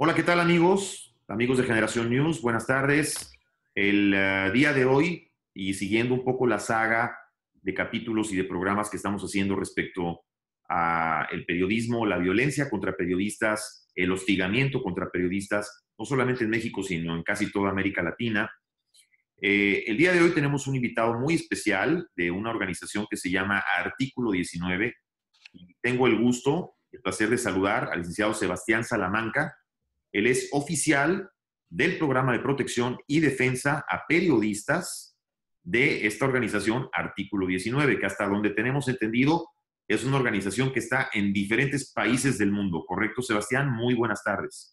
Hola, ¿qué tal amigos? Amigos de Generación News, buenas tardes. El día de hoy, y siguiendo un poco la saga de capítulos y de programas que estamos haciendo respecto a el periodismo, la violencia contra periodistas, el hostigamiento contra periodistas, no solamente en México, sino en casi toda América Latina. El día de hoy tenemos un invitado muy especial de una organización que se llama Artículo 19. Y tengo el gusto, el placer de saludar al licenciado Sebastián Salamanca. Él es oficial del programa de protección y defensa a periodistas de esta organización Artículo 19, que hasta donde tenemos entendido es una organización que está en diferentes países del mundo. ¿Correcto, Sebastián? Muy buenas tardes.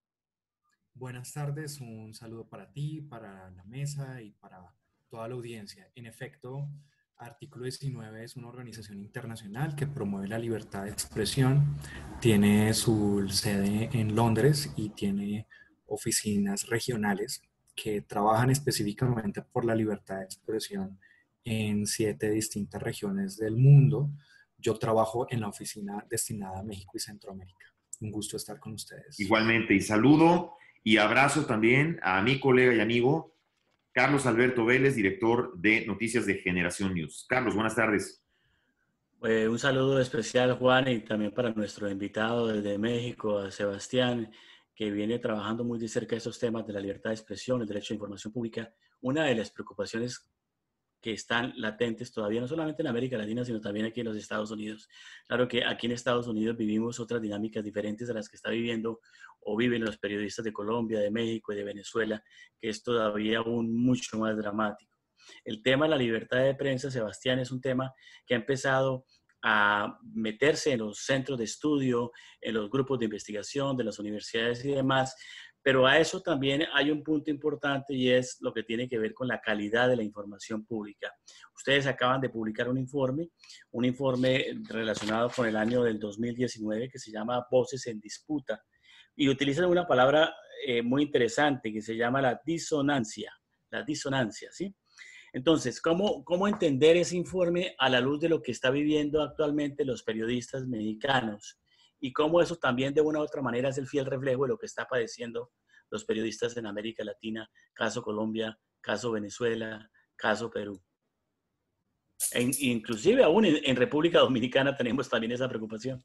Buenas tardes, un saludo para ti, para la mesa y para toda la audiencia. En efecto, Artículo 19 es una organización internacional que promueve la libertad de expresión. Tiene su sede en Londres y tiene oficinas regionales que trabajan específicamente por la libertad de expresión en 7 distintas regiones del mundo. Yo trabajo en la oficina destinada a México y Centroamérica. Un gusto estar con ustedes. Igualmente, y saludo y abrazo también a mi colega y amigo Carlos Alberto Vélez, director de Noticias de Generación News. Carlos, buenas tardes. Un saludo especial, Juan, y también para nuestro invitado desde México, a Sebastián, que viene trabajando muy de cerca estos temas de la libertad de expresión, el derecho a información pública. Una de las preocupaciones que están latentes todavía, no solamente en América Latina, sino también aquí en los Estados Unidos. Claro que aquí en Estados Unidos vivimos otras dinámicas diferentes a las que está viviendo o viven los periodistas de Colombia, de México y de Venezuela, que es todavía aún mucho más dramático. El tema de la libertad de prensa, Sebastián, es un tema que ha empezado a meterse en los centros de estudio, en los grupos de investigación de las universidades y demás, pero a eso también hay un punto importante y es lo que tiene que ver con la calidad de la información pública. Ustedes acaban de publicar un informe relacionado con el año del 2019 que se llama Voces en Disputa y utilizan una palabra muy interesante que se llama la disonancia, ¿sí? Entonces, ¿cómo entender ese informe a la luz de lo que está viviendo actualmente los periodistas mexicanos? Y cómo eso también de una u otra manera es el fiel reflejo de lo que está padeciendo los periodistas en América Latina, caso Colombia, caso Venezuela, caso Perú. Inclusive aún en República Dominicana tenemos también esa preocupación.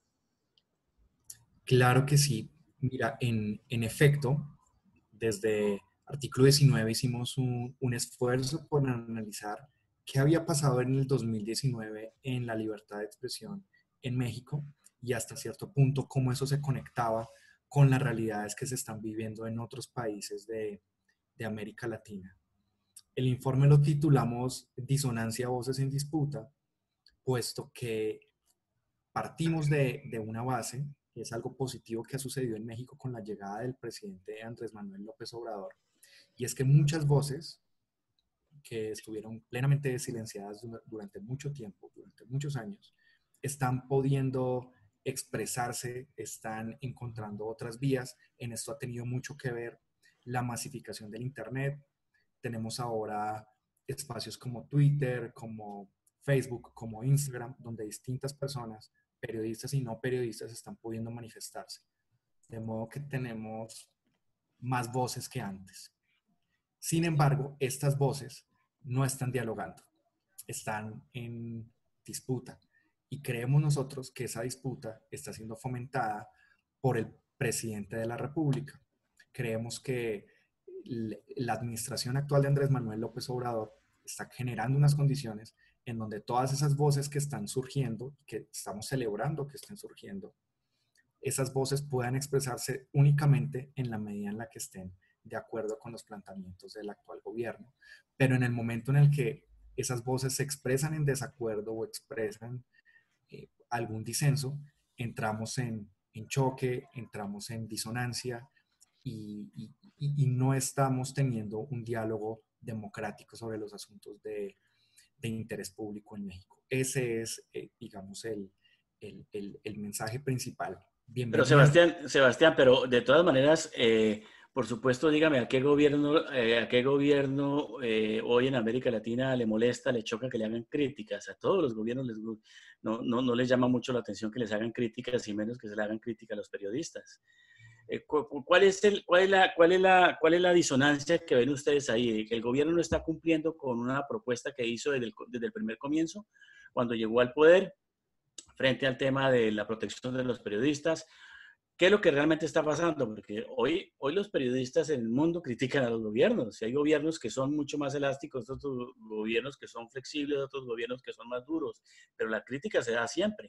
Claro que sí. Mira, en efecto, desde Artículo 19 hicimos un esfuerzo por analizar qué había pasado en el 2019 en la libertad de expresión en México y hasta cierto punto cómo eso se conectaba con las realidades que se están viviendo en otros países de América Latina. El informe lo titulamos Disonancia, voces en disputa, puesto que partimos de una base, que es algo positivo que ha sucedido en México con la llegada del presidente Andrés Manuel López Obrador, y es que muchas voces que estuvieron plenamente silenciadas durante mucho tiempo, durante muchos años, están pudiendo expresarse, están encontrando otras vías. En esto ha tenido mucho que ver la masificación del Internet. Tenemos ahora espacios como Twitter, como Facebook, como Instagram, donde distintas personas, periodistas y no periodistas, están pudiendo manifestarse. De modo que tenemos más voces que antes. Sin embargo, estas voces no están dialogando, están en disputa. Y creemos nosotros que esa disputa está siendo fomentada por el presidente de la República. Creemos que la administración actual de Andrés Manuel López Obrador está generando unas condiciones en donde todas esas voces que están surgiendo, que estamos celebrando que estén surgiendo, esas voces puedan expresarse únicamente en la medida en la que estén de acuerdo con los planteamientos del actual gobierno. Pero en el momento en el que esas voces se expresan en desacuerdo o expresan algún disenso, entramos en choque, entramos en disonancia y no estamos teniendo un diálogo democrático sobre los asuntos de interés público en México. Ese es, digamos, el mensaje principal. Pero Bienvenido. Sebastián, pero de todas maneras, por supuesto, dígame, ¿a qué gobierno hoy en América Latina le molesta, le choca que le hagan críticas? A todos los gobiernos no les llama mucho la atención que les hagan críticas y menos que se le hagan críticas a los periodistas. ¿Cuál es la disonancia que ven ustedes ahí? De que el gobierno no está cumpliendo con una propuesta que hizo desde el primer comienzo, cuando llegó al poder, frente al tema de la protección de los periodistas. ¿Qué es lo que realmente está pasando? Porque hoy los periodistas en el mundo critican a los gobiernos. Y hay gobiernos que son mucho más elásticos, otros gobiernos que son flexibles, otros gobiernos que son más duros. Pero la crítica se da siempre.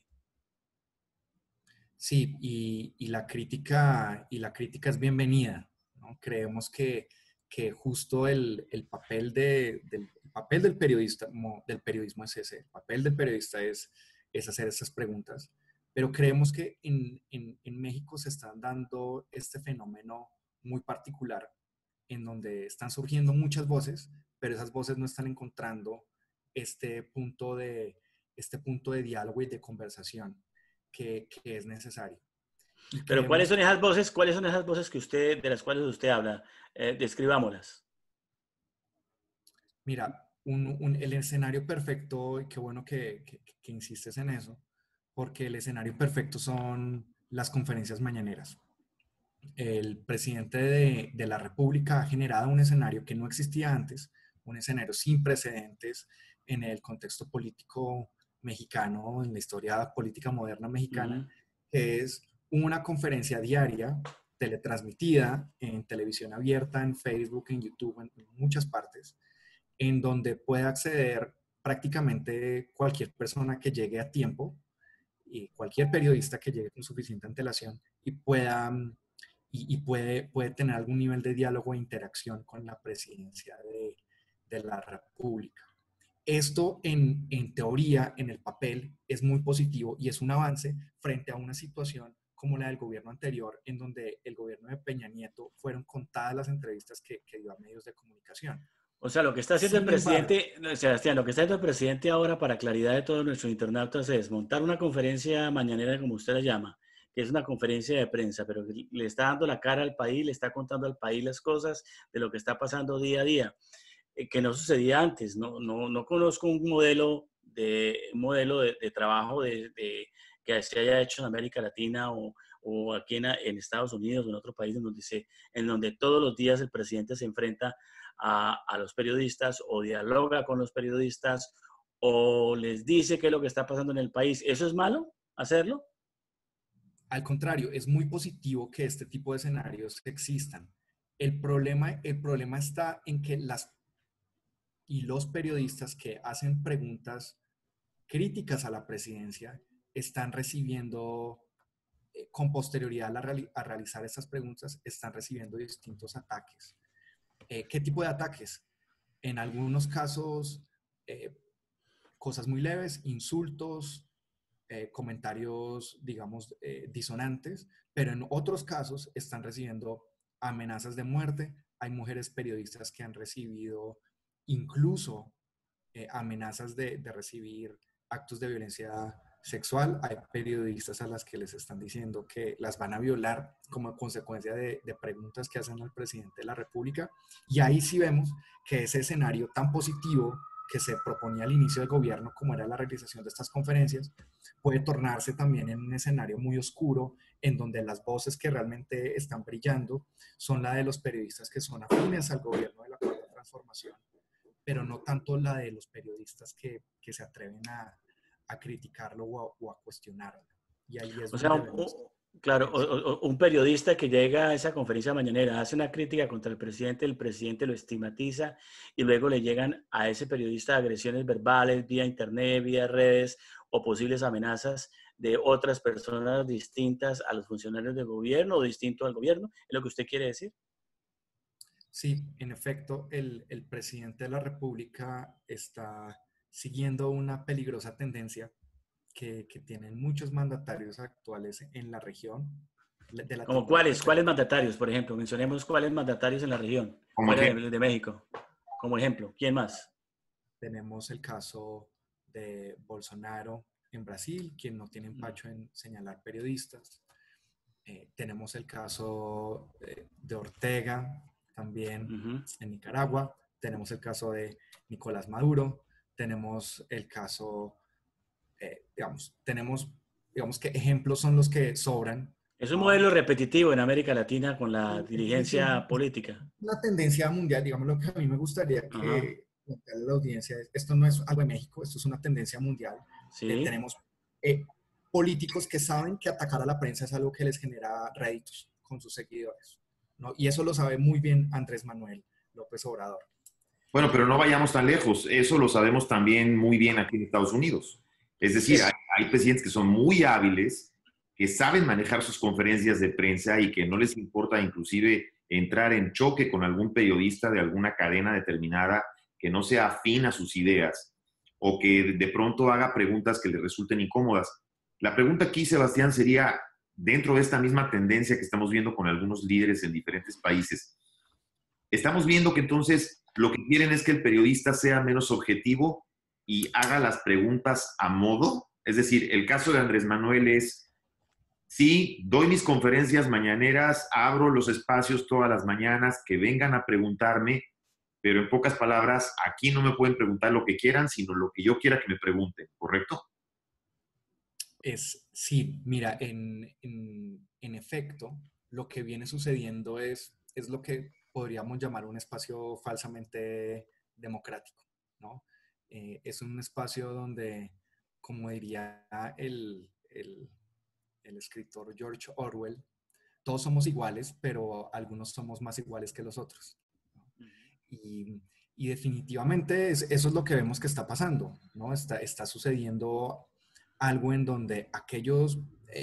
Sí, y la crítica es bienvenida, ¿no? Creemos que justo el papel el papel del periodismo es ese. El papel del periodista es hacer estas preguntas. Pero creemos que en México se está dando este fenómeno muy particular en donde están surgiendo muchas voces, pero esas voces no están encontrando este punto este punto de diálogo y de conversación que es necesario. Y Pero creemos, ¿cuáles son esas voces de las cuales usted habla? Describámoslas. mira, el escenario perfecto, y qué bueno que insistes en eso, porque el escenario perfecto son las conferencias mañaneras. El presidente de la República ha generado un escenario que no existía antes, un escenario sin precedentes en el contexto político mexicano, en la historia política moderna mexicana, que es una conferencia diaria teletransmitida en televisión abierta, en Facebook, en YouTube, en muchas partes, en donde puede acceder prácticamente cualquier persona que llegue a tiempo y cualquier periodista que llegue con suficiente antelación y puede tener algún nivel de diálogo e interacción con la presidencia de la República. Esto en teoría, en el papel, es muy positivo y es un avance frente a una situación como la del gobierno anterior, en donde el gobierno de Peña Nieto fueron contadas las entrevistas que dio a medios de comunicación. O sea, lo que está haciendo el Sin embargo, presidente, Sebastián, lo que está haciendo el presidente ahora, para claridad de todos nuestros internautas, es montar una conferencia mañanera, como usted la llama, que es una conferencia de prensa, pero que le está dando la cara al país, le está contando al país las cosas de lo que está pasando día a día, que no sucedía antes. No conozco un modelo de trabajo que se haya hecho en América Latina o aquí en Estados Unidos o en otro país en donde todos los días el presidente se enfrenta a los periodistas o dialoga con los periodistas o les dice qué es lo que está pasando en el país. ¿Eso es malo hacerlo? al contrario, es muy positivo que este tipo de escenarios existan. El problema está en que los periodistas que hacen preguntas críticas a la presidencia están recibiendo, con posterioridad a realizar estas preguntas, están recibiendo distintos ataques. ¿Qué tipo de ataques? En algunos casos, cosas muy leves, insultos, comentarios, digamos, disonantes, pero en otros casos están recibiendo amenazas de muerte. Hay mujeres periodistas que han recibido incluso amenazas de recibir actos de violencia sexual. Hay periodistas a las que les están diciendo que las van a violar como consecuencia de preguntas que hacen al presidente de la República. Y ahí sí vemos que ese escenario tan positivo que se proponía al inicio del gobierno, como era la realización de estas conferencias, puede tornarse también en un escenario muy oscuro, en donde las voces que realmente están brillando son la de los periodistas que son afines al gobierno de la Cuarta Transformación, pero no tanto la de los periodistas que se atreven a criticarlo o a cuestionarlo. Y ahí es O sea, donde vemos. claro, un periodista que llega a esa conferencia mañanera, hace una crítica contra el presidente lo estigmatiza y luego le llegan a ese periodista agresiones verbales vía internet, vía redes o posibles amenazas de otras personas distintas a los funcionarios del gobierno o distinto al gobierno. ¿Es lo que usted quiere decir? Sí, en efecto, el presidente de la República está siguiendo una peligrosa tendencia que tienen muchos mandatarios actuales en la región de ¿Como Latinoamérica. cuáles mandatarios, por ejemplo? Mencionemos cuáles mandatarios en la región, Como fuera ejemplo, de México, como ejemplo. ¿Quién más? Tenemos el caso de Bolsonaro en Brasil, quien no tiene empacho en señalar periodistas. Tenemos el caso de Ortega también en Nicaragua. Tenemos el caso de Nicolás Maduro. Tenemos el caso, digamos que ejemplos son los que sobran Es un ¿no? modelo repetitivo en América Latina con la Es dirigencia política. una tendencia mundial, digamos, lo que a mí me gustaría Ajá, que contarle a la audiencia es, esto no es algo de México, esto es una tendencia mundial. sí. Tenemos eh, políticos que saben que atacar a la prensa es algo que les genera réditos con sus seguidores, ¿no? Y eso lo sabe muy bien Andrés Manuel López Obrador. Bueno, pero no vayamos tan lejos. Eso lo sabemos también muy bien aquí en Estados Unidos. Es decir, Sí, hay presidentes que son muy hábiles, que saben manejar sus conferencias de prensa y que no les importa inclusive entrar en choque con algún periodista de alguna cadena determinada que no sea afín a sus ideas o que de pronto haga preguntas que le resulten incómodas. La pregunta aquí, Sebastián, sería, dentro de esta misma tendencia que estamos viendo con algunos líderes en diferentes países, estamos viendo que entonces lo que quieren es que el periodista sea menos objetivo y haga las preguntas a modo. Es decir, el caso de Andrés Manuel es, sí, doy mis conferencias mañaneras, abro los espacios todas las mañanas, que vengan a preguntarme, pero en pocas palabras, aquí no me pueden preguntar lo que quieran, sino lo que yo quiera que me pregunten, ¿correcto? sí, mira, en efecto, lo que viene sucediendo es lo que podríamos llamar un espacio falsamente democrático, ¿no? Es un espacio donde, como diría el escritor George Orwell, todos somos iguales, pero algunos somos más iguales que los otros, ¿no? Y, y definitivamente eso es lo que vemos que está pasando, ¿no? Está sucediendo algo en donde aquellos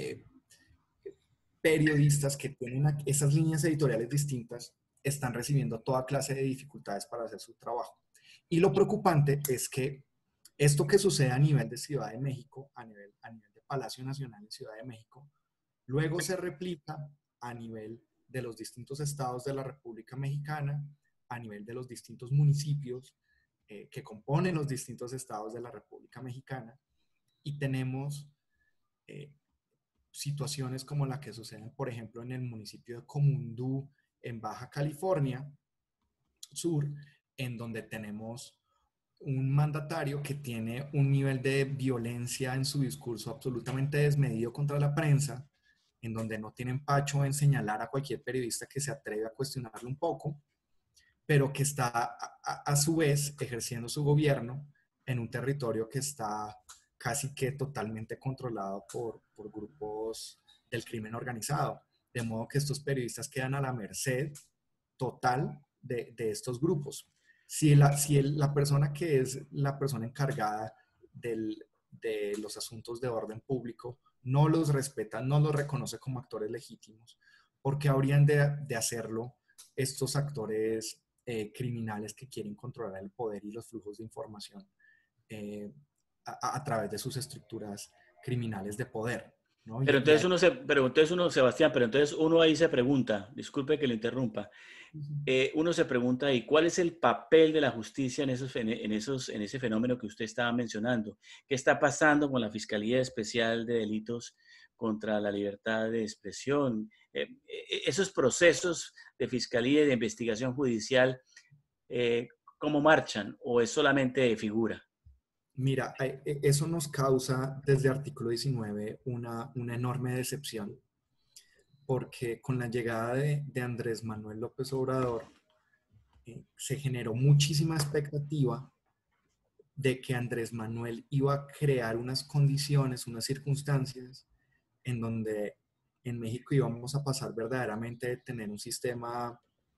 periodistas que tienen esas líneas editoriales distintas están recibiendo toda clase de dificultades para hacer su trabajo. Y lo preocupante es que esto que sucede a nivel de Ciudad de México, a nivel de Palacio Nacional en Ciudad de México, luego se replica a nivel de los distintos estados de la República Mexicana, a nivel de los distintos municipios que componen los distintos estados de la República Mexicana, y tenemos eh, situaciones como la que suceden, por ejemplo, en el municipio de Comundú, en Baja California Sur, en donde tenemos un mandatario que tiene un nivel de violencia en su discurso absolutamente desmedido contra la prensa, en donde no tiene empacho en señalar a cualquier periodista que se atreve a cuestionarlo un poco, pero que está a su vez ejerciendo su gobierno en un territorio que está casi que totalmente controlado por grupos del crimen organizado. De modo que estos periodistas quedan a la merced total de estos grupos. Si la persona que es la persona encargada de los asuntos de orden público no los respeta, no los reconoce como actores legítimos, ¿por qué habrían de hacerlo estos actores criminales que quieren controlar el poder y los flujos de información eh, a través de sus estructuras criminales de poder? ¿No? Pero entonces uno, Sebastián, pero entonces uno ahí se pregunta, disculpe que le interrumpa, uno se pregunta, ¿y cuál es el papel de la justicia en ese fenómeno que usted estaba mencionando? ¿Qué está pasando con la Fiscalía Especial de Delitos contra la Libertad de Expresión? Esos procesos de fiscalía y de investigación judicial, ¿cómo marchan? ¿O es solamente de figura? Mira, eso nos causa desde artículo 19 una enorme decepción, porque con la llegada de Andrés Manuel López Obrador se generó muchísima expectativa de que Andrés Manuel iba a crear unas condiciones, unas circunstancias en donde en México íbamos a pasar verdaderamente de tener un sistema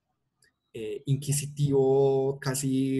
inquisitivo casi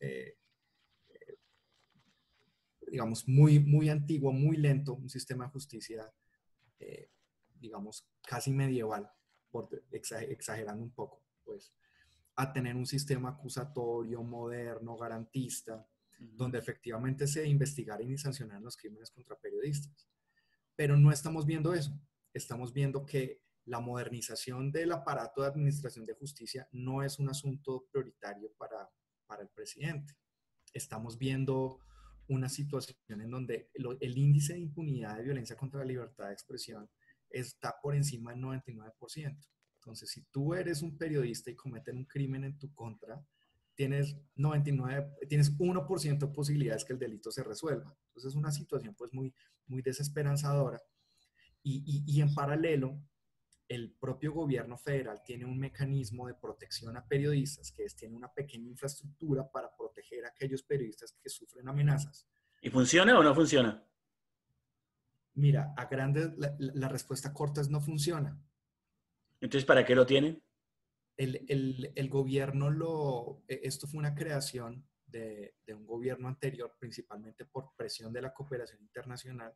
digamos, muy antiguo, muy lento, un sistema de justicia, eh, digamos, casi medieval, exagerando un poco, pues, a tener un sistema acusatorio, moderno, garantista, donde efectivamente se investigaran y sancionaran los crímenes contra periodistas. Pero no estamos viendo eso. Estamos viendo que la modernización del aparato de administración de justicia no es un asunto prioritario para el presidente. Estamos viendo una situación en donde el índice de impunidad de violencia contra la libertad de expresión está por encima del 99%. Entonces, si tú eres un periodista y cometen un crimen en tu contra, tienes 1% de posibilidades que el delito se resuelva. Entonces, es una situación pues muy desesperanzadora. Y en paralelo, el propio gobierno federal tiene un mecanismo de protección a periodistas, que tiene una pequeña infraestructura para proteger a aquellos periodistas que sufren amenazas. ¿Y funciona o no funciona? Mira, la respuesta corta es no funciona. Entonces, ¿para qué lo tienen? El gobierno esto fue una creación de un gobierno anterior, principalmente por presión de la cooperación internacional.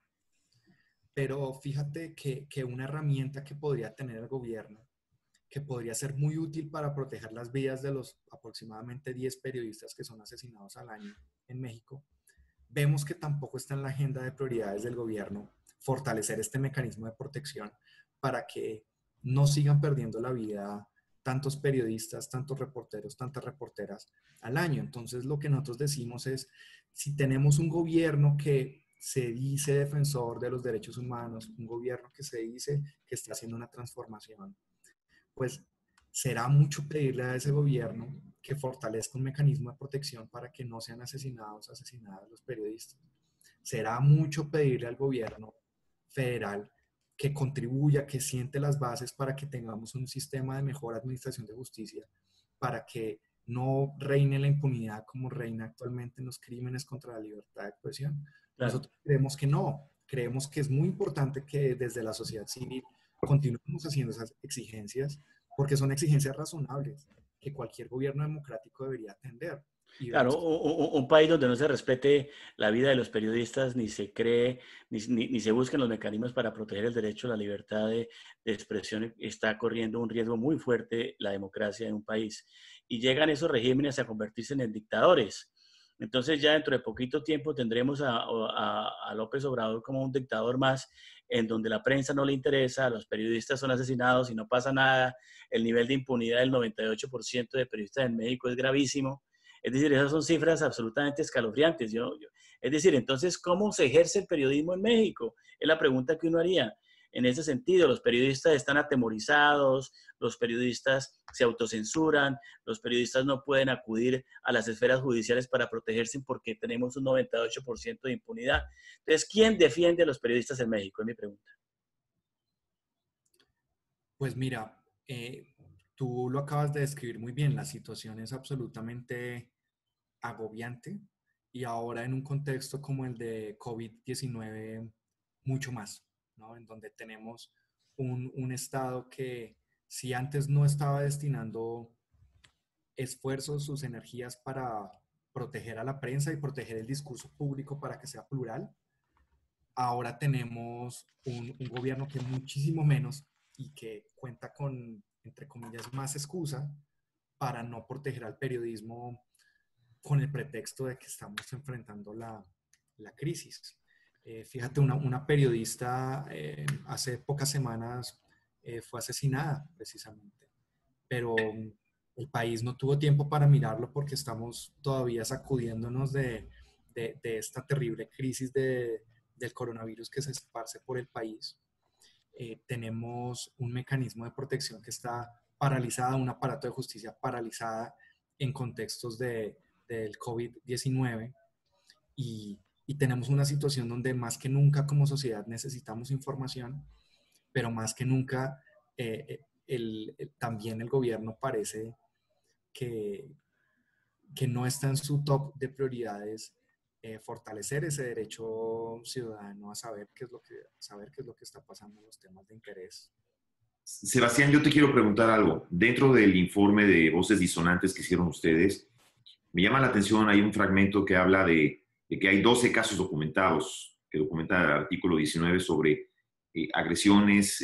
Pero fíjate que una herramienta que podría tener el gobierno, que podría ser muy útil para proteger las vidas de los aproximadamente 10 periodistas que son asesinados al año en México, vemos que tampoco está en la agenda de prioridades del gobierno fortalecer este mecanismo de protección para que no sigan perdiendo la vida tantos periodistas, tantos reporteros, tantas reporteras al año. Entonces, lo que nosotros decimos es, si tenemos un gobierno que se dice defensor de los derechos humanos, un gobierno que se dice que está haciendo una transformación, pues será mucho pedirle a ese gobierno que fortalezca un mecanismo de protección para que no sean asesinadas los periodistas. Será mucho pedirle al gobierno federal que contribuya, que siente las bases para que tengamos un sistema de mejor administración de justicia, para que no reine la impunidad como reina actualmente en los crímenes contra la libertad de expresión. Claro. Nosotros creemos que no, creemos que es muy importante que desde la sociedad civil continuemos haciendo esas exigencias, porque son exigencias razonables que cualquier gobierno democrático debería atender. Claro, un país donde no se respete la vida de los periodistas, ni se cree, ni se busquen los mecanismos para proteger el derecho a la libertad de expresión, está corriendo un riesgo muy fuerte la democracia de un país. Y llegan esos regímenes a convertirse en dictadores. Entonces ya dentro de poquito tiempo tendremos a López Obrador como un dictador más, en donde la prensa no le interesa, los periodistas son asesinados y no pasa nada, el nivel de impunidad del 98% de periodistas en México es gravísimo. Es decir, esas son cifras absolutamente escalofriantes. Es decir, entonces, ¿cómo se ejerce el periodismo en México? Es la pregunta que uno haría. En ese sentido, los periodistas están atemorizados, los periodistas se autocensuran, los periodistas no pueden acudir a las esferas judiciales para protegerse porque tenemos un 98% de impunidad. Entonces, ¿quién defiende a los periodistas en México? Es mi pregunta. Pues mira, tú lo acabas de describir muy bien, la situación es absolutamente agobiante y ahora en un contexto como el de COVID-19 mucho más, ¿no? En donde tenemos un Estado que si antes no estaba destinando esfuerzos, sus energías para proteger a la prensa y proteger el discurso público para que sea plural, ahora tenemos un gobierno que muchísimo menos y que cuenta con, entre comillas, más excusa para no proteger al periodismo con el pretexto de que estamos enfrentando la crisis. Fíjate, una periodista hace pocas semanas fue asesinada precisamente, pero el país no tuvo tiempo para mirarlo porque estamos todavía sacudiéndonos de esta terrible crisis del coronavirus que se esparce por el país. Tenemos un mecanismo de protección que está paralizado, un aparato de justicia paralizada en contextos del COVID-19 y tenemos una situación donde más que nunca como sociedad necesitamos información, pero más que nunca también el gobierno parece que no está en su top de prioridades fortalecer ese derecho ciudadano a saber qué es lo que está pasando en los temas de interés. Sebastián, yo te quiero preguntar algo. Dentro del informe de Voces Disonantes que hicieron ustedes, me llama la atención, hay un fragmento que habla de que hay 12 casos documentados, que documenta el artículo 19 sobre agresiones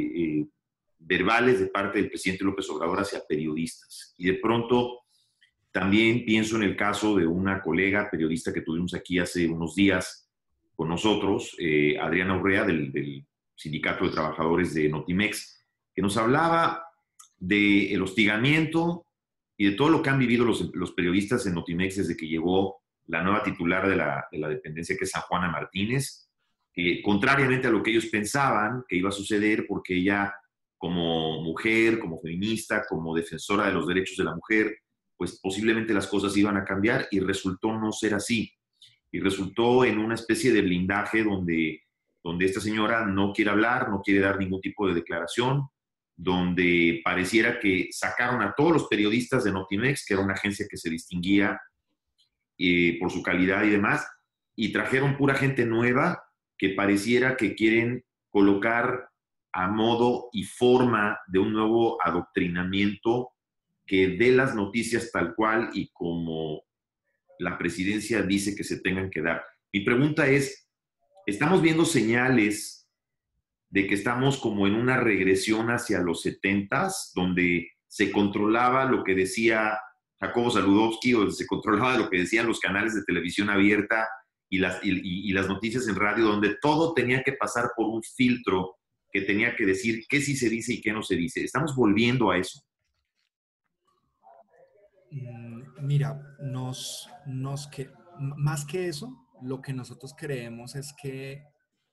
verbales de parte del presidente López Obrador hacia periodistas. Y de pronto también pienso en el caso de una colega periodista que tuvimos aquí hace unos días con nosotros, Adriana Urrea, del Sindicato de Trabajadores de Notimex, que nos hablaba del hostigamiento y de todo lo que han vivido los periodistas en Notimex desde que llegó la nueva titular de la dependencia, que es San Juana Martínez, contrariamente a lo que ellos pensaban que iba a suceder, porque ella, como mujer, como feminista, como defensora de los derechos de la mujer, pues posiblemente las cosas iban a cambiar y resultó no ser así. Y resultó en una especie de blindaje donde esta señora no quiere hablar, no quiere dar ningún tipo de declaración, donde pareciera que sacaron a todos los periodistas de Notimex, que era una agencia que se distinguía por su calidad y demás, y trajeron pura gente nueva que pareciera que quieren colocar a modo y forma de un nuevo adoctrinamiento que dé las noticias tal cual y como la presidencia dice que se tengan que dar. Mi pregunta es, ¿estamos viendo señales de que estamos como en una regresión hacia los 70s, donde se controlaba lo que decía Jacobo Saludowski, o se controlaba lo que decían los canales de televisión abierta y las noticias en radio, donde todo tenía que pasar por un filtro que tenía que decir qué sí se dice y qué no se dice? ¿Estamos volviendo a eso? Mira, más que eso, lo que nosotros creemos es que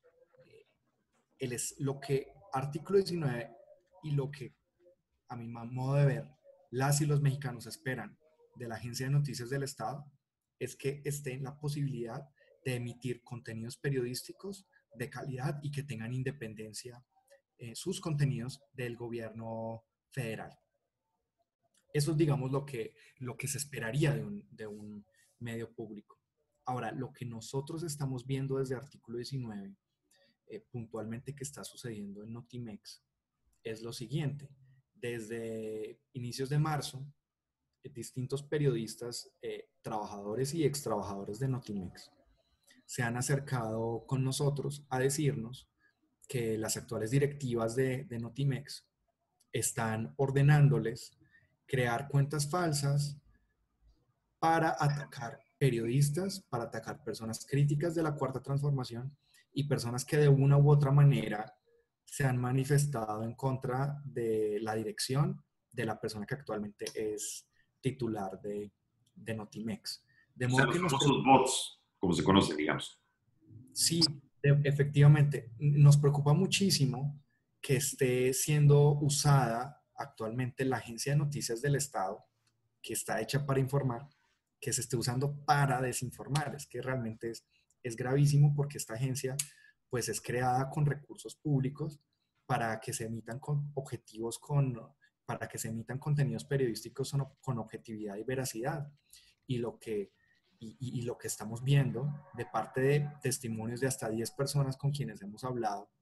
lo que artículo 19 y lo que a mi modo de ver las y los mexicanos esperan de la Agencia de Noticias del Estado es que esté en la posibilidad de emitir contenidos periodísticos de calidad y que tengan independencia sus contenidos del gobierno federal. Eso es, digamos, lo que se esperaría de un medio público. Ahora, lo que nosotros estamos viendo desde artículo 19, puntualmente que está sucediendo en Notimex, es lo siguiente. Desde inicios de marzo, distintos periodistas, trabajadores y extrabajadores de Notimex, se han acercado con nosotros a decirnos que las actuales directivas de Notimex están ordenándoles crear cuentas falsas para atacar periodistas, para atacar personas críticas de la Cuarta Transformación y personas que de una u otra manera se han manifestado en contra de la dirección de la persona que actualmente es titular de Notimex. De O sea, modo los que famosos bots, como se conocen, digamos. sí, efectivamente, nos preocupa muchísimo que esté siendo usada actualmente la Agencia de Noticias del Estado, que está hecha para informar, que se esté usando para desinformar. Es que realmente es gravísimo porque esta agencia pues es creada con recursos públicos para que se emitan para que se emitan contenidos periodísticos con objetividad y veracidad. Y lo que estamos viendo de parte de testimonios de hasta 10 personas con quienes hemos hablado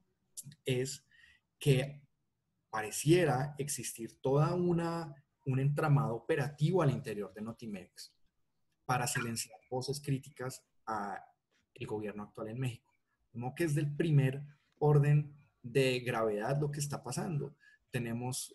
es que pareciera existir un entramado operativo al interior de Notimex para silenciar voces críticas al gobierno actual en México. Como que es del primer orden de gravedad lo que está pasando. Tenemos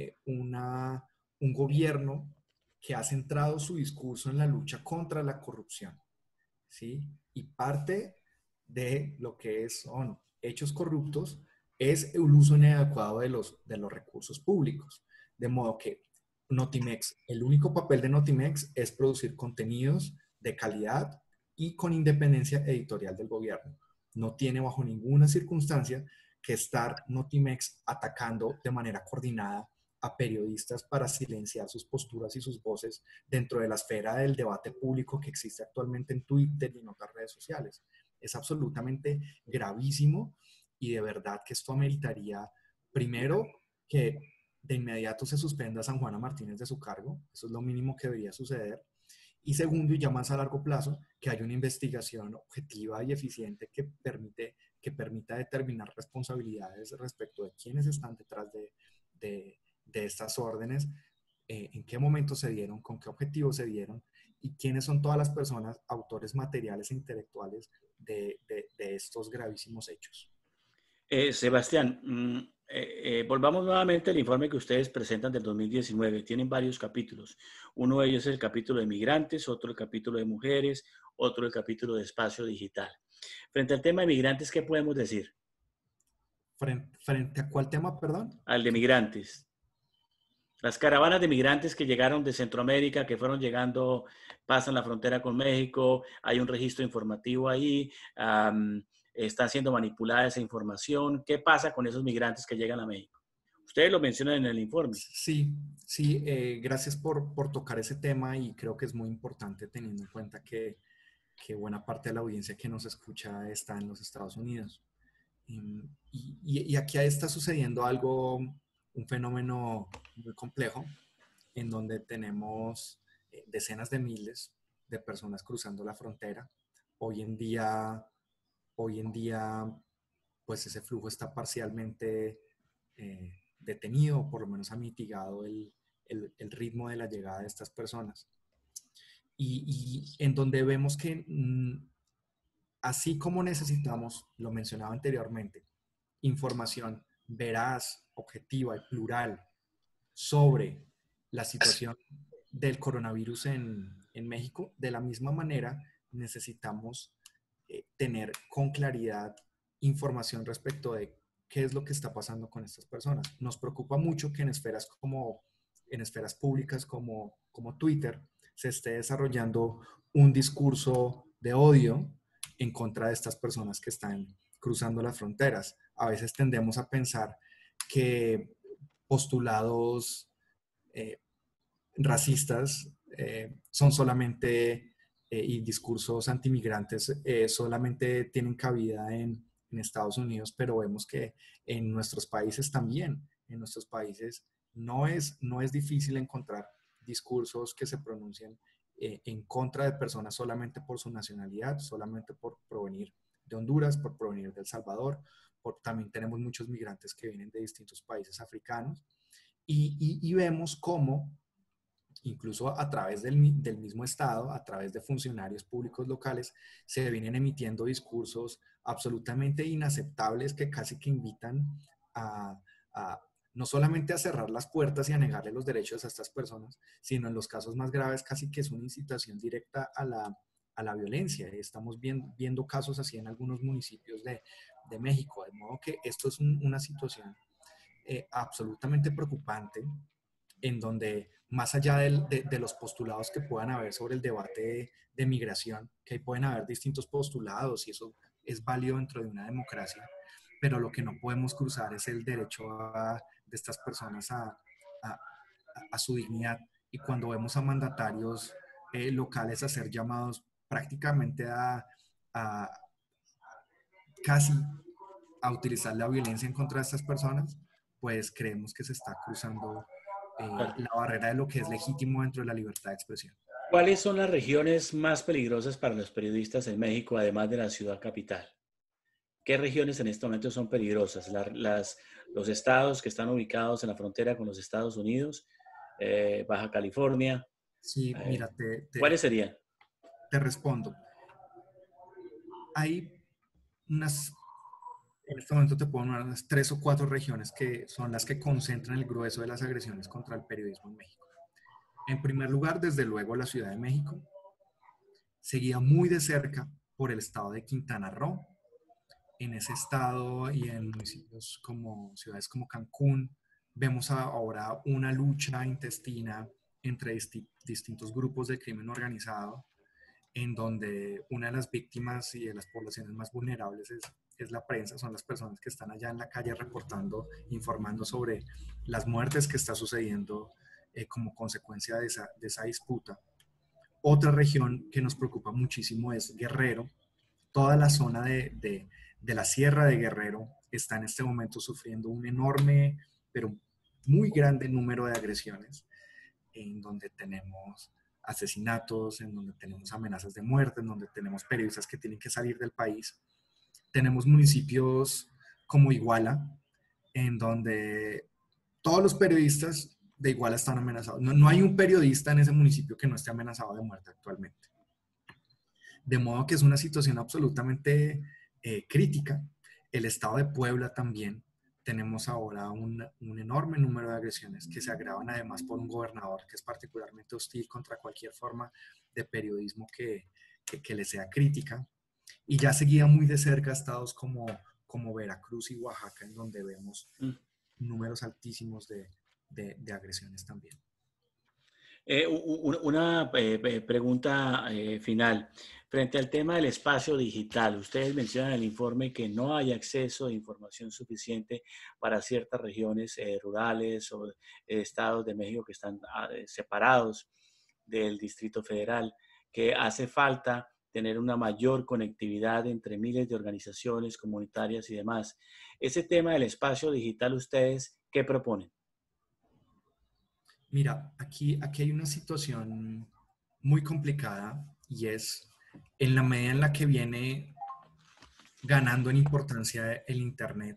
un gobierno que ha centrado su discurso en la lucha contra la corrupción, ¿sí? Y parte de lo que son hechos corruptos es el uso inadecuado de los recursos públicos. De modo que Notimex, el único papel de Notimex es producir contenidos de calidad y con independencia editorial del gobierno. No tiene bajo ninguna circunstancia que estar Notimex atacando de manera coordinada a periodistas para silenciar sus posturas y sus voces dentro de la esfera del debate público que existe actualmente en Twitter y en otras redes sociales. Es absolutamente gravísimo y de verdad que esto ameritaría, primero, que de inmediato se suspenda a San Juana Martínez de su cargo, eso es lo mínimo que debería suceder, y segundo, y ya más a largo plazo, que haya una investigación objetiva y eficiente que permita determinar responsabilidades respecto de quiénes están detrás de estas órdenes, en qué momento se dieron, con qué objetivos se dieron y quiénes son todas las personas, autores materiales e intelectuales de estos gravísimos hechos. Sebastián, volvamos nuevamente al informe que ustedes presentan del 2019. Tienen varios capítulos. Uno de ellos es el capítulo de migrantes, otro el capítulo de mujeres, otro el capítulo de espacio digital. Frente al tema de migrantes, ¿qué podemos decir? ¿Frente a cuál tema, perdón? Al de migrantes. Las caravanas de migrantes que llegaron de Centroamérica, que fueron llegando, pasan la frontera con México, hay un registro informativo ahí, está siendo manipulada esa información. ¿Qué pasa con esos migrantes que llegan a México? Ustedes lo mencionan en el informe. Sí, gracias por tocar ese tema y creo que es muy importante teniendo en cuenta que buena parte de la audiencia que nos escucha está en los Estados Unidos. Y aquí está sucediendo algo un fenómeno muy complejo en donde tenemos decenas de miles de personas cruzando la frontera. Hoy en día, pues ese flujo está parcialmente detenido, por lo menos ha mitigado el ritmo de la llegada de estas personas. Y en donde vemos que así como necesitamos, lo mencionaba anteriormente, información veraz, objetiva y plural sobre la situación del coronavirus en México, de la misma manera necesitamos tener con claridad información respecto de qué es lo que está pasando con estas personas. Nos preocupa mucho que en esferas públicas como Twitter se esté desarrollando un discurso de odio en contra de estas personas que están cruzando las fronteras. A veces tendemos a pensar que postulados racistas son solamente y discursos antimigrantes solamente tienen cabida en Estados Unidos, pero vemos que en nuestros países también, en nuestros países no es difícil encontrar discursos que se pronuncian en contra de personas solamente por su nacionalidad, solamente por provenir de Honduras, por provenir de El Salvador, también tenemos muchos migrantes que vienen de distintos países africanos y vemos cómo incluso a través del mismo Estado, a través de funcionarios públicos locales, se vienen emitiendo discursos absolutamente inaceptables que casi que invitan a no solamente a cerrar las puertas y a negarle los derechos a estas personas, sino en los casos más graves casi que es una incitación directa a la violencia. Estamos viendo casos así en algunos municipios de México, de modo que esto es una situación absolutamente preocupante en donde más allá de los postulados que puedan haber sobre el debate de migración, que pueden haber distintos postulados y eso es válido dentro de una democracia, pero lo que no podemos cruzar es el derecho de estas personas a su dignidad. Y cuando vemos a mandatarios locales hacer llamados prácticamente a casi a utilizar la violencia en contra de estas personas, pues creemos que se está cruzando la barrera de lo que es legítimo dentro de la libertad de expresión. ¿Cuáles son las regiones más peligrosas para los periodistas en México, además de la ciudad capital? ¿Qué regiones en este momento son peligrosas? Los estados que están ubicados en la frontera con los Estados Unidos, Baja California. Sí, mira, ¿Cuáles serían? Te respondo. Hay en este momento te puedo nombrar unas 3 o 4 regiones que son las que concentran el grueso de las agresiones contra el periodismo en México. En primer lugar, desde luego, la Ciudad de México, seguida muy de cerca por el estado de Quintana Roo. En ese estado y en municipios como ciudades como Cancún, vemos ahora una lucha intestina entre distintos grupos de crimen organizado, en donde una de las víctimas y de las poblaciones más vulnerables es la prensa, son las personas que están allá en la calle reportando, informando sobre las muertes que está sucediendo como consecuencia de esa disputa. Otra región que nos preocupa muchísimo es Guerrero. Toda la zona de la Sierra de Guerrero está en este momento sufriendo un enorme, pero muy grande número de agresiones, en donde tenemos asesinatos, en donde tenemos amenazas de muerte, en donde tenemos periodistas que tienen que salir del país. Tenemos municipios como Iguala, en donde todos los periodistas de Iguala están amenazados. No hay un periodista en ese municipio que no esté amenazado de muerte actualmente. De modo que es una situación absolutamente crítica. El estado de Puebla también. Tenemos ahora un enorme número de agresiones que se agravan además por un gobernador que es particularmente hostil contra cualquier forma de periodismo que le sea crítica. Y ya seguía muy de cerca estados como Veracruz y Oaxaca, en donde vemos números altísimos de agresiones también. Una pregunta final. Frente al tema del espacio digital, ustedes mencionan en el informe que no hay acceso de información suficiente para ciertas regiones rurales o estados de México que están separados del Distrito Federal, que hace falta tener una mayor conectividad entre miles de organizaciones comunitarias y demás. Ese tema del espacio digital, ¿ustedes qué proponen? Mira, aquí hay una situación muy complicada y es en la medida en la que viene ganando en importancia el Internet,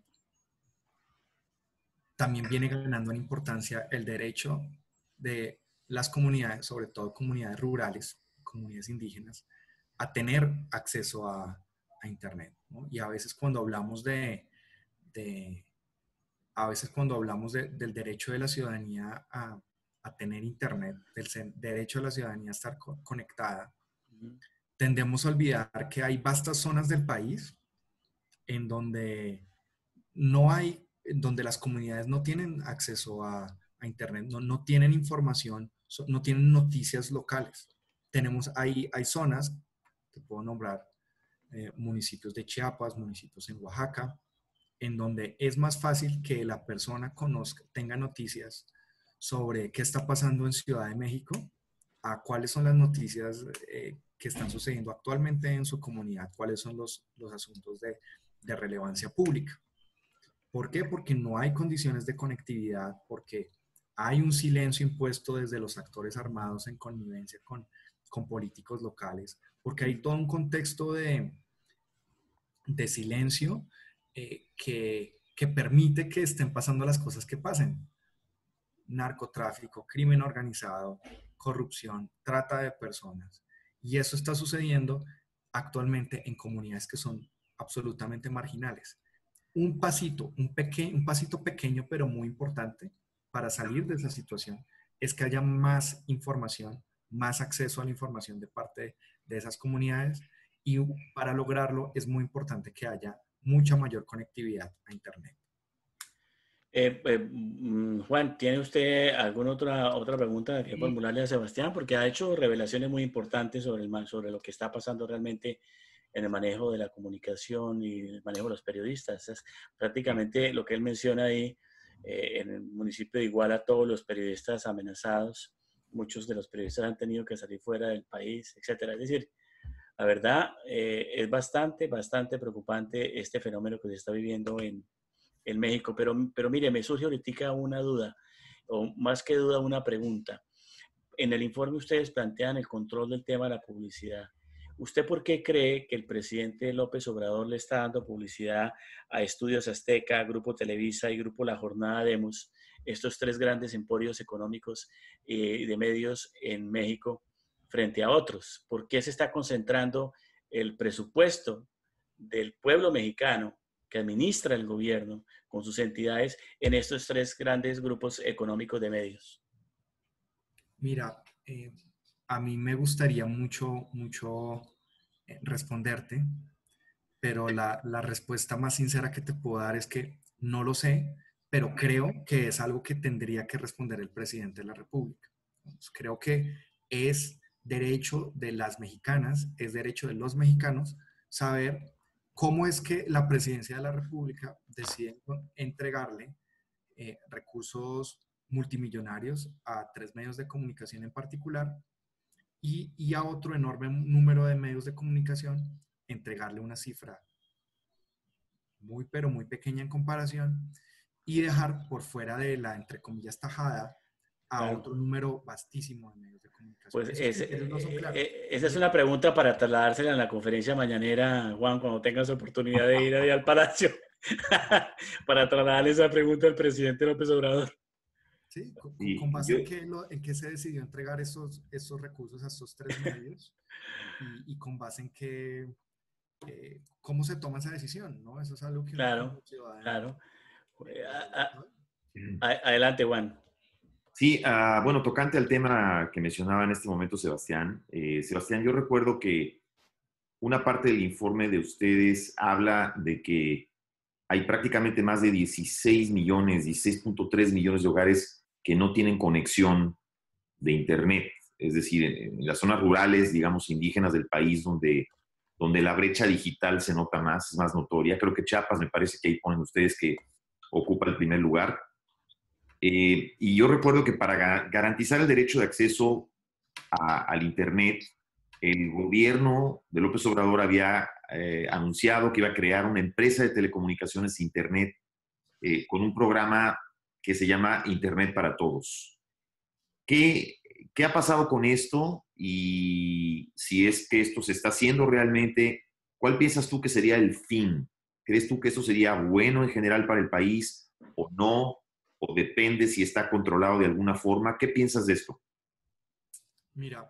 también viene ganando en importancia el derecho de las comunidades, sobre todo comunidades rurales, comunidades indígenas, a tener acceso a Internet, ¿no? Y a veces cuando hablamos de a veces cuando hablamos del derecho de la ciudadanía a tener Internet, del derecho de la ciudadanía a estar conectada, tendemos a olvidar que hay vastas zonas del país en donde no hay, donde las comunidades no tienen acceso a Internet, no tienen información, no tienen noticias locales. Hay zonas, te puedo nombrar municipios de Chiapas, municipios en Oaxaca, en donde es más fácil que la persona conozca, tenga noticias sobre qué está pasando en Ciudad de México, a cuáles son las noticias que están sucediendo actualmente en su comunidad, cuáles son los asuntos de relevancia pública. ¿Por qué? Porque no hay condiciones de conectividad, porque hay un silencio impuesto desde los actores armados en connivencia con políticos locales, porque hay todo un contexto de silencio que permite que estén pasando las cosas que pasen. Narcotráfico, crimen organizado, corrupción, trata de personas. Y eso está sucediendo actualmente en comunidades que son absolutamente marginales. Un pasito pequeño, pero muy importante para salir de esa situación es que haya más información, más acceso a la información de parte de esas comunidades, y para lograrlo es muy importante que haya mucha mayor conectividad a Internet. Juan, ¿tiene usted alguna otra pregunta que formularle a Sebastián? Porque ha hecho revelaciones muy importantes sobre lo que está pasando realmente en el manejo de la comunicación y el manejo de los periodistas. Es prácticamente lo que él menciona ahí, en el municipio de Iguala, todos los periodistas amenazados, muchos de los periodistas han tenido que salir fuera del país, etcétera. Es decir, la verdad, es bastante preocupante este fenómeno que se está viviendo en México. Pero mire, me surge ahorita una duda, o más que duda, una pregunta. En el informe ustedes plantean el control del tema de la publicidad. ¿Usted por qué cree que el presidente López Obrador le está dando publicidad a Estudios Azteca, Grupo Televisa y Grupo La Jornada Demos, estos tres grandes emporios económicos de medios en México, frente a otros? ¿Por qué se está concentrando el presupuesto del pueblo mexicano que administra el gobierno con sus entidades en estos tres grandes grupos económicos de medios? Mira, a mí me gustaría mucho responderte, pero la respuesta más sincera que te puedo dar es que no lo sé, pero creo que es algo que tendría que responder el presidente de la República. Entonces, creo que es derecho de las mexicanas, es derecho de los mexicanos saber cómo es que la presidencia de la República decide entregarle recursos multimillonarios a tres medios de comunicación en particular y a otro enorme número de medios de comunicación entregarle una cifra muy, pero muy pequeña en comparación y dejar por fuera de la, entre comillas, tajada a Claro. otro número vastísimo de medios de comunicación. Pues No son claros. esa es una pregunta para trasladársela en la conferencia mañanera, Juan, cuando tengas oportunidad de ir ahí al Palacio, para trasladarle esa pregunta al presidente López Obrador. Sí, con base en qué se decidió entregar esos recursos a estos tres medios y con base en qué, cómo se toma esa decisión, ¿no? Eso es algo que claro, ciudadano... Claro. Adelante, Juan. Sí, bueno, tocante al tema que mencionaba en este momento Sebastián. Sebastián, yo recuerdo que una parte del informe de ustedes habla de que hay prácticamente más de 16 millones, 16.3 millones de hogares que no tienen conexión de Internet. Es decir, en las zonas rurales, digamos, indígenas del país, donde la brecha digital se nota más, es más notoria. Creo que Chiapas, me parece que ahí ponen ustedes que ocupa el primer lugar. Y yo recuerdo que para garantizar el derecho de acceso al Internet, el gobierno de López Obrador había anunciado que iba a crear una empresa de telecomunicaciones Internet con un programa que se llama Internet para Todos. ¿Qué, qué ha pasado con esto? Y si es que esto se está haciendo realmente, ¿cuál piensas tú que sería el fin? ¿Crees tú que esto sería bueno en general para el país o no? ¿O depende si está controlado de alguna forma? ¿Qué piensas de esto? Mira,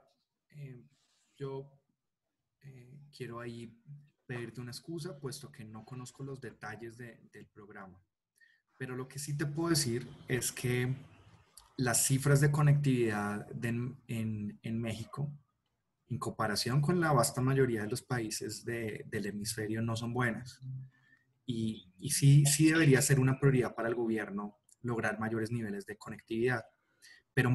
yo quiero ahí pedirte una excusa, puesto que no conozco los detalles del programa. Pero lo que sí te puedo decir es que las cifras de conectividad en México, en comparación con la vasta mayoría de los países del hemisferio, no son buenas. Y sí, sí debería ser una prioridad para el gobierno lograr mayores niveles de conectividad. Pero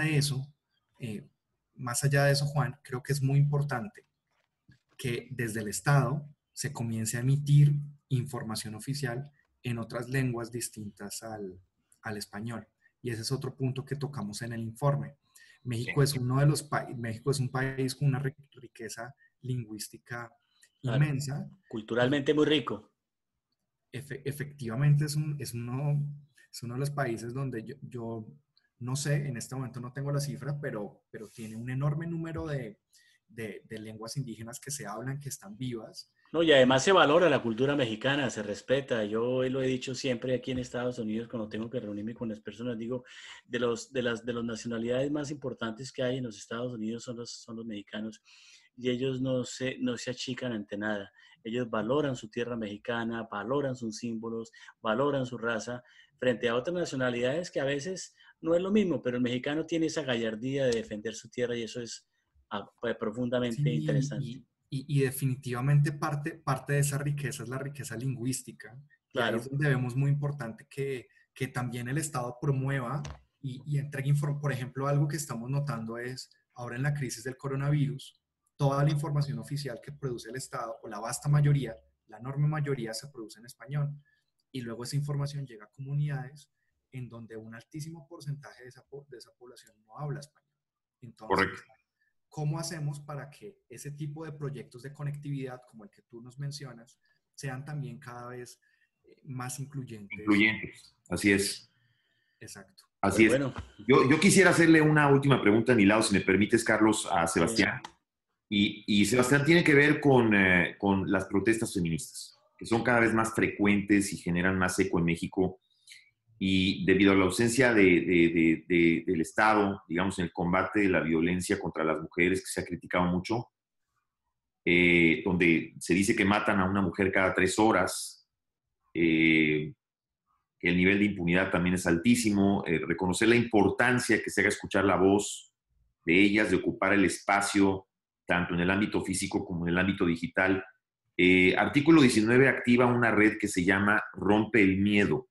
eh, más allá de eso, Juan, creo que es muy importante que desde el Estado se comience a emitir información oficial en otras lenguas distintas al español. Y ese es otro punto que tocamos en el informe. México es México es un país con una riqueza lingüística Claro, inmensa y culturalmente muy rico. efectivamente es uno de los países donde yo no sé, en este momento no tengo la cifra, pero tiene un enorme número de lenguas indígenas que se hablan, que están vivas. No, y además se valora la cultura mexicana, se respeta. Yo lo he dicho siempre aquí en Estados Unidos cuando tengo que reunirme con las personas, digo, de las nacionalidades más importantes que hay en los Estados Unidos son los mexicanos y ellos no se achican ante nada. Ellos valoran su tierra mexicana, valoran sus símbolos, valoran su raza frente a otras nacionalidades que a veces no es lo mismo, pero el mexicano tiene esa gallardía de defender su tierra y eso es profundamente Sí, interesante. y definitivamente parte de esa riqueza es la riqueza lingüística. Y ahí es Claro. donde vemos muy importante que también el Estado promueva y entregue información. Por ejemplo, algo que estamos notando es, ahora en la crisis del coronavirus, toda la información oficial que produce el Estado, o la vasta mayoría, la enorme mayoría se produce en español. Y luego esa información llega a comunidades en donde un altísimo porcentaje de esa población no habla español. Correcto. Entonces, ¿cómo hacemos para que ese tipo de proyectos de conectividad, como el que tú nos mencionas, sean también cada vez más incluyentes? Incluyentes. Así es. Exacto. Así Pues es. bueno, Yo quisiera hacerle una última pregunta a mi lado, si me permites, Carlos, a eh, Sebastián. Y Sebastián tiene que ver con las protestas feministas, que son cada vez más frecuentes y generan más eco en México. Y debido a la ausencia del Estado, digamos, en el combate de la violencia contra las mujeres, que se ha criticado mucho, donde se dice que matan a una mujer cada 3 horas, que el nivel de impunidad también es altísimo, reconocer la importancia que se haga escuchar la voz de ellas, de ocupar el espacio, tanto en el ámbito físico como en el ámbito digital. Artículo 19 activa una red que se llama Rompe el Miedo,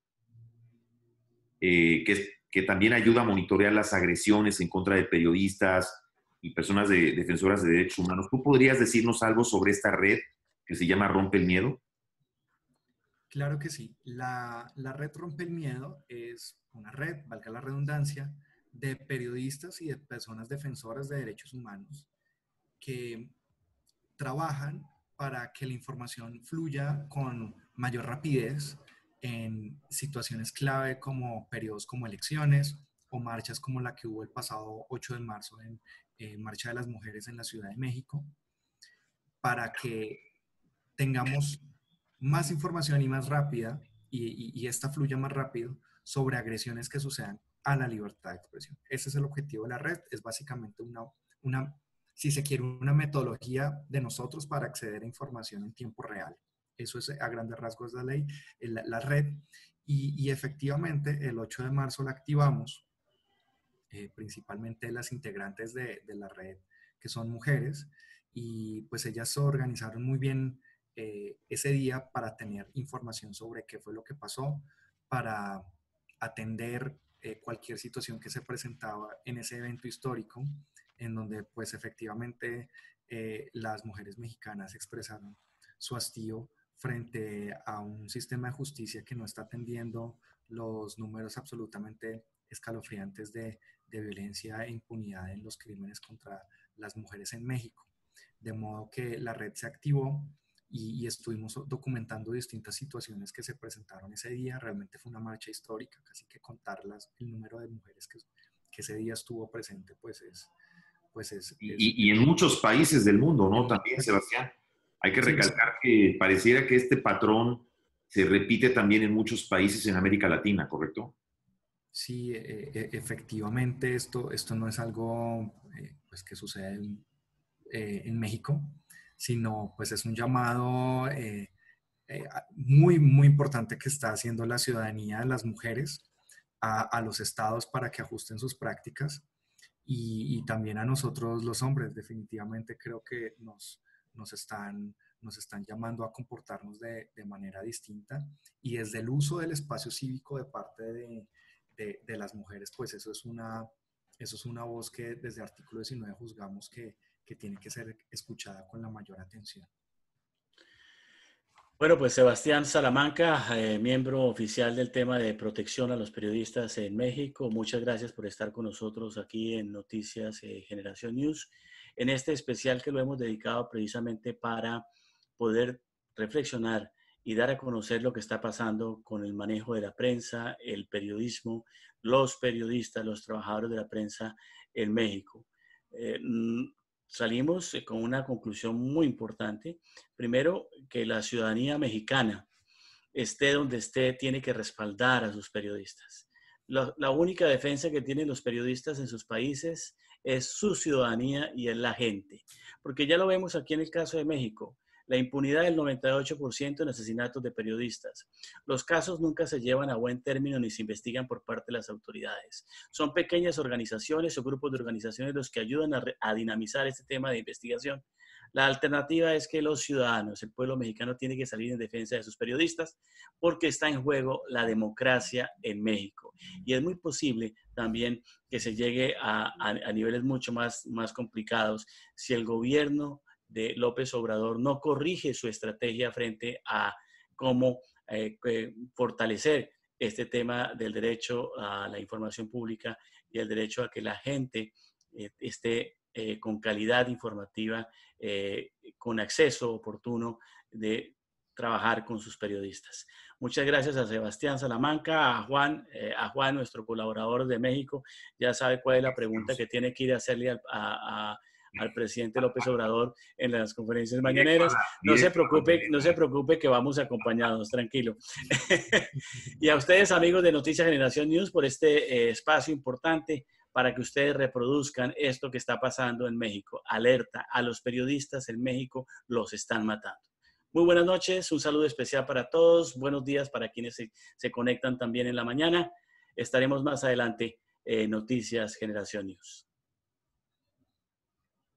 que también ayuda a monitorear las agresiones en contra de periodistas y personas defensoras de derechos humanos. ¿Tú podrías decirnos algo sobre esta red que se llama Rompe el Miedo? Claro que sí. La red Rompe el Miedo es una red, valga la redundancia, de periodistas y de personas defensoras de derechos humanos que trabajan para que la información fluya con mayor rapidez en situaciones clave como periodos como elecciones o marchas como la que hubo el pasado 8 de marzo en Marcha de las Mujeres en la Ciudad de México, para que tengamos más información y más rápida y esta fluya más rápido sobre agresiones que sucedan a la libertad de expresión. Ese es el objetivo de la red, es básicamente una si se quiere, una metodología de nosotros para acceder a información en tiempo real. Eso es a grandes rasgos de la ley, la red. Y efectivamente, el 8 de marzo la activamos, principalmente las integrantes de la red, que son mujeres, y pues ellas se organizaron muy bien ese día para tener información sobre qué fue lo que pasó, para atender cualquier situación que se presentaba en ese evento histórico, en donde pues efectivamente las mujeres mexicanas expresaron su hastío frente a un sistema de justicia que no está atendiendo los números absolutamente escalofriantes de violencia e impunidad en los crímenes contra las mujeres en México. De modo que la red se activó y estuvimos documentando distintas situaciones que se presentaron ese día. Realmente fue una marcha histórica, casi que contar el número de mujeres ese día estuvo presente, Y en muchos países del mundo, ¿no? También, Sebastián, hay que recalcar que pareciera que este patrón se repite también en muchos países en América Latina, ¿correcto? Sí, efectivamente esto no es algo pues que sucede en México, sino pues es un llamado muy importante que está haciendo la ciudadanía de las mujeres a los estados para que ajusten sus prácticas y también a nosotros los hombres. Definitivamente creo que nos están llamando a comportarnos de manera distinta y desde el uso del espacio cívico de parte de las mujeres, pues eso es una voz que desde artículo 19 juzgamos que tiene que ser escuchada con la mayor atención. Bueno, pues Sebastián Salamanca, miembro oficial del tema de protección a los periodistas en México, muchas gracias por estar con nosotros aquí en Noticias Generación News, en este especial que lo hemos dedicado precisamente para poder reflexionar y dar a conocer lo que está pasando con el manejo de la prensa, el periodismo, los periodistas, los trabajadores de la prensa en México. Salimos con una conclusión muy importante. Primero, que la ciudadanía mexicana, esté donde esté, tiene que respaldar a sus periodistas. La única defensa que tienen los periodistas en sus países es su ciudadanía y es la gente. Porque ya lo vemos aquí en el caso de México. La impunidad del 98% en asesinatos de periodistas. Los casos nunca se llevan a buen término ni se investigan por parte de las autoridades. Son pequeñas organizaciones o grupos de organizaciones los que ayudan a dinamizar este tema de investigación. La alternativa es que los ciudadanos, el pueblo mexicano, tiene que salir en defensa de sus periodistas porque está en juego la democracia en México. Y es muy posible también que se llegue a niveles mucho más complicados si el gobierno de López Obrador no corrige su estrategia frente a cómo fortalecer este tema del derecho a la información pública y el derecho a que la gente esté con calidad informativa, con acceso oportuno de trabajar con sus periodistas. Muchas gracias a Sebastián Salamanca, a Juan, nuestro colaborador de México. Ya sabe cuál es la pregunta que tiene que ir a hacerle al presidente López Obrador en las conferencias mañaneras. No se preocupe que vamos acompañados, tranquilo. Y a ustedes, amigos de Noticias Generación News, por este espacio importante para que ustedes reproduzcan esto que está pasando en México. Alerta, a los periodistas en México los están matando. Muy buenas noches, un saludo especial para todos. Buenos días para quienes se conectan también en la mañana. Estaremos más adelante en Noticias Generación News.